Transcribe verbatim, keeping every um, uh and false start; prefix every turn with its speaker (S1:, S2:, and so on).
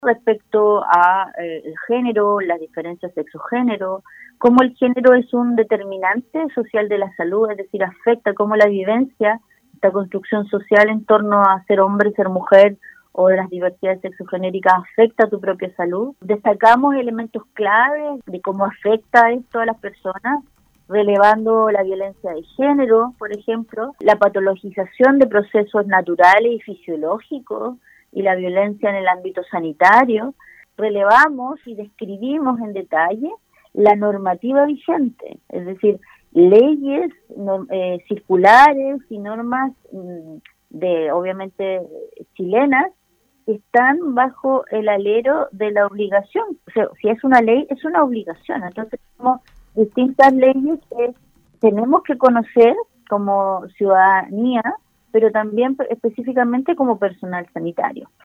S1: respecto a eh, el género, las diferencias sexo-género, cómo el género es un determinante social de la salud, es decir, afecta cómo la vivencia, esta construcción social en torno a ser hombre, ser mujer o de las diversidades sexogenéricas afecta a tu propia salud. Destacamos elementos claves de cómo afecta esto a las personas, relevando la violencia de género, por ejemplo, la patologización de procesos naturales y fisiológicos y la violencia en el ámbito sanitario. Relevamos y describimos en detalle la normativa vigente, es decir, leyes no, eh, circulares y normas mm, de, obviamente, chilenas, que están bajo el alero de la obligación. O sea, si es una ley, es una obligación. Entonces, tenemos distintas leyes que tenemos que conocer como ciudadanía, pero también específicamente como personal sanitario.